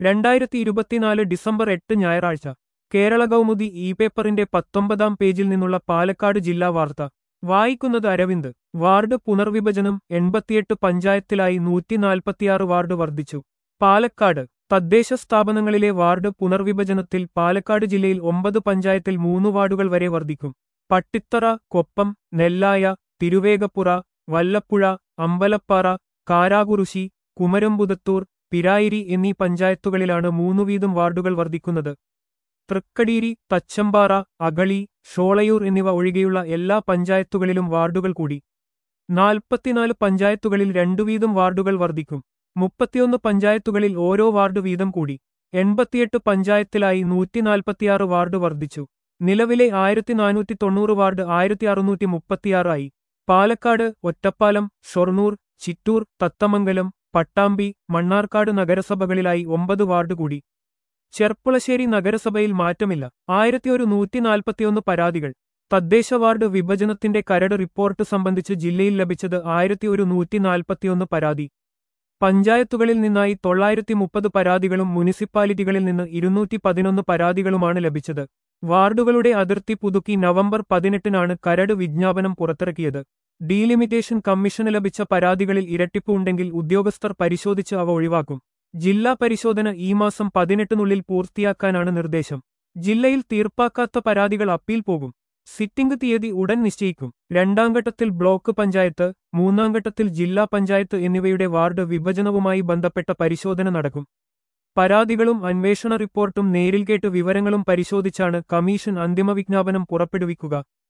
2024 December 8 ഞായറാഴ്ച Kerala Kaumudi E പേപ്പറിന്റെ 19-ാം പേജിൽ നിന്നുള്ള പാലക്കാട് ജില്ലാ വാർത്ത വായിക്കുന്നത് അരവിന്ദ്. വാർഡ് പുനർവിഭജനം 88 പഞ്ചായത്തിലായി 146 വാർഡ് വർദ്ധിച്ചു. പാലക്കാട് തദ്ദേശ സ്ഥാപനങ്ങളിലെ വാർഡ് പുനർവിഭജനത്തിൽ പാലക്കാട് ജില്ലയിൽ 9 പഞ്ചായത്തിൽ 3 വാർഡുകൾ വരെ വർദ്ധിക്കും. പട്ടിത്തറ, കൊപ്പം, നെല്ലായ, തിരുവേഗപ്പുറ, വല്ലപ്പുഴ, അമ്പലപ്പാറ, കാരാകുറുശി, കുമരംപുതത്തൂർ, പിരായിരി എന്നീ പഞ്ചായത്തുകളിലാണ് 3 വീതം വാർഡുകൾ വർദ്ധിക്കുന്നത്. തൃക്കടീരി, തച്ചമ്പാറ, അഗളി, ഷോളയൂർ എന്നിവ ഒഴികെയുള്ള എല്ലാ പഞ്ചായത്തുകളിലും വാർഡുകൾ കൂടി. 44 പഞ്ചായത്തുകളിൽ 2 വീതം വാർഡുകൾ വർദ്ധിക്കും. 31 പഞ്ചായത്തുകളിൽ ഓരോ വാർഡ് വീതം കൂടി. 88 പഞ്ചായത്തിലായി 146 വാർഡ് വർദ്ധിച്ചു. നിലവിലെ 1490 വാർഡ് 1636 ആയി. പാലക്കാട്, ഒറ്റപ്പാലം, ഷൊർണൂർ, ചിറ്റൂർ, തത്തമംഗലം, പട്ടാമ്പി, മണ്ണാർക്കാട് നഗരസഭകളിലായി 9 വാർഡ് കൂടി. ചെർപ്പുളശ്ശേരി നഗരസഭയിൽ മാറ്റമില്ല. 1141 പരാതികൾ. തദ്ദേശ വാർഡ് വിഭജനത്തിന്റെ കരട് റിപ്പോർട്ട് സംബന്ധിച്ച് ജില്ലയിൽ ലഭിച്ചത് 1141 പരാതി. പഞ്ചായത്തുകളിൽ നിന്നായി 930 പരാതികളും മുനിസിപ്പാലിറ്റികളിൽ നിന്ന് 211 പരാതികളുമാണ് ലഭിച്ചത്. വാർഡുകളുടെ അതിർത്തി പുതുക്കി നവംബർ 18-നാണ് കരട് വിജ്ഞാപനം പുറത്തിറക്കിയത്. ഡീലിമിറ്റേഷൻ കമ്മീഷന് ലഭിച്ച പരാതികളിൽ ഇരട്ടിപ്പ് ഉണ്ടെങ്കിൽ ഉദ്യോഗസ്ഥർ പരിശോധിച്ച് അവ ഒഴിവാക്കും. ജില്ലാ പരിശോധന ഈ മാസം 18-നുള്ളിൽ പൂർത്തിയാക്കാനാണ് നിർദ്ദേശം. ജില്ലയിൽ തീർപ്പാക്കാത്ത പരാതികൾ അപ്പീൽ പോകും. സിറ്റിംഗ് തീയതി ഉടൻ നിശ്ചയിക്കും. 2ാം ഘട്ടത്തിൽ ബ്ലോക്ക് പഞ്ചായത്ത്, 3ാം ഘട്ടത്തിൽ ജില്ലാ പഞ്ചായത്ത് എന്നിവയുടെ വാർഡ് വിഭജനവുമായി ബന്ധപ്പെട്ട പരിശോധന നടക്കും. പരാതികളും അന്വേഷണ റിപ്പോർട്ടും നേരിൽ കേട്ട് വിവരങ്ങളും പരിശോധിച്ചാണ് കമ്മീഷൻ അന്തിമ വിജ്ഞാപനം പുറപ്പെടുവിക്കുക.